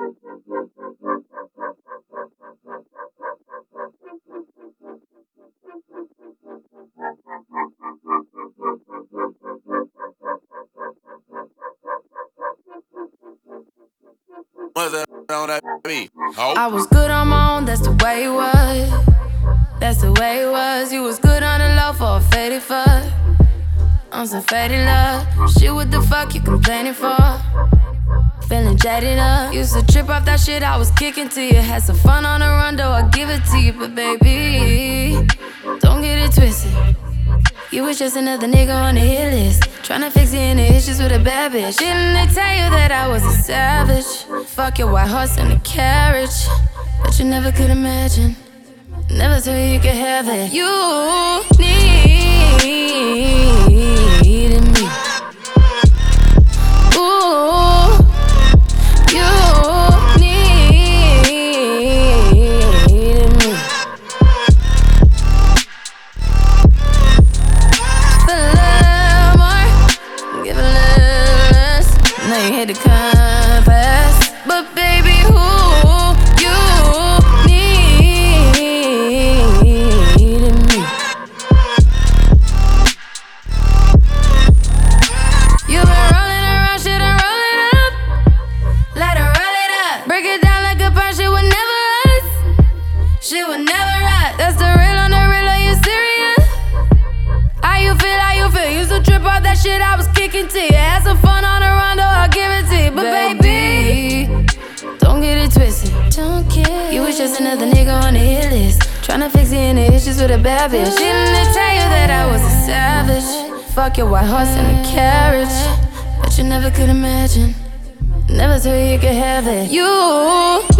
I was good on my own, that's the way it was. That's the way it was. You was good on the low for a faded fuck. On some faded love. Shit, what the fuck you complaining for? Feeling jaded up. Used to trip off that shit I was kicking to you. Had some fun on the run, though I give it to you. But baby, don't get it twisted. You was just another nigga on the hit list, tryna fix any issues with a bad bitch. Didn't they tell you that I was a savage? Fuck your white horse and a carriage. But you never could imagine, never thought you could have it. You needed me. Ooh, you needed me. Feel a little more, give a little less. Now you hit the compass, but baby, who you needed me. You been rolling around, shit, and roll it up. Let her roll it up. Break it down like a pound, shit would never rust. Shit would never rust. That's the real on the real, are you serious? How you feel, how you feel? Used to trip off that shit I was kicking to you. Had some fun on the run, though I'll give it to you. But baby, don't get it twisted. Don't get you was just another nigga on the hit list, tryna fix any issues with a bad bitch. Didn't they tell you that I was a savage? Fuck your white horse and a carriage. But you never could imagine, never thought you could have it. You